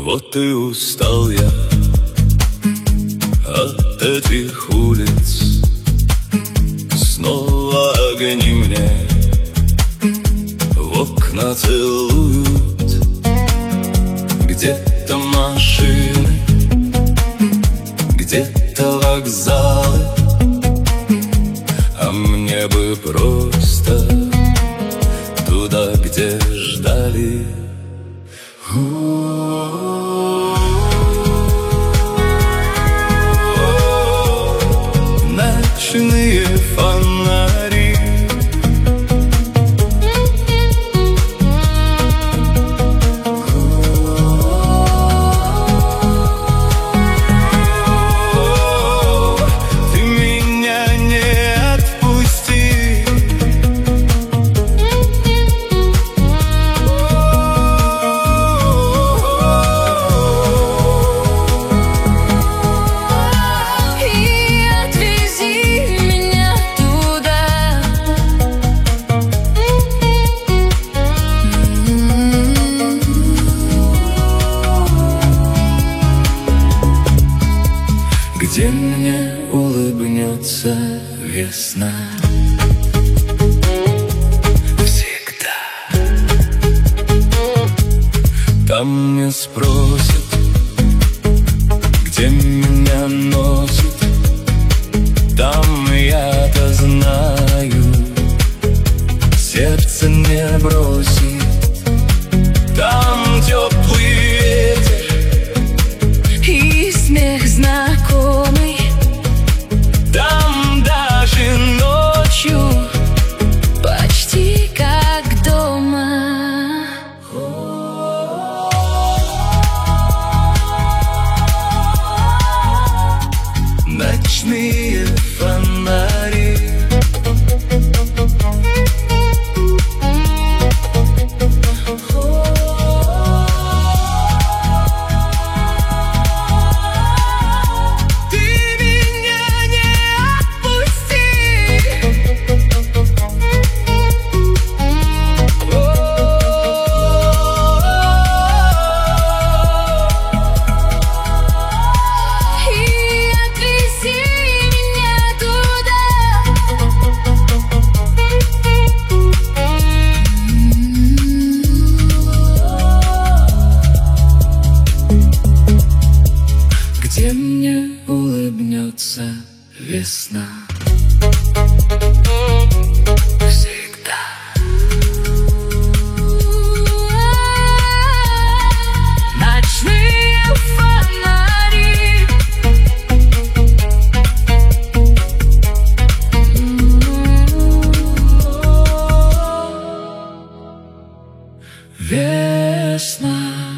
Вот и устал я от этих улиц. Снова огни мне в окна целуют. Где-то машины, где-то вокзалы, а мне бы просто туда, где ждали. Ночные фонари, ты меня не отпусти. Где мне улыбнется весна всегда. Там не спросят, где меня носит. Там я-то знаю, сердце не бросит. Там теплый ветер и смех знакомый. Там даже ночью Почти как дома. ночные фонари. Где мне улыбнется весна всегда. Ночные фонари, Весна.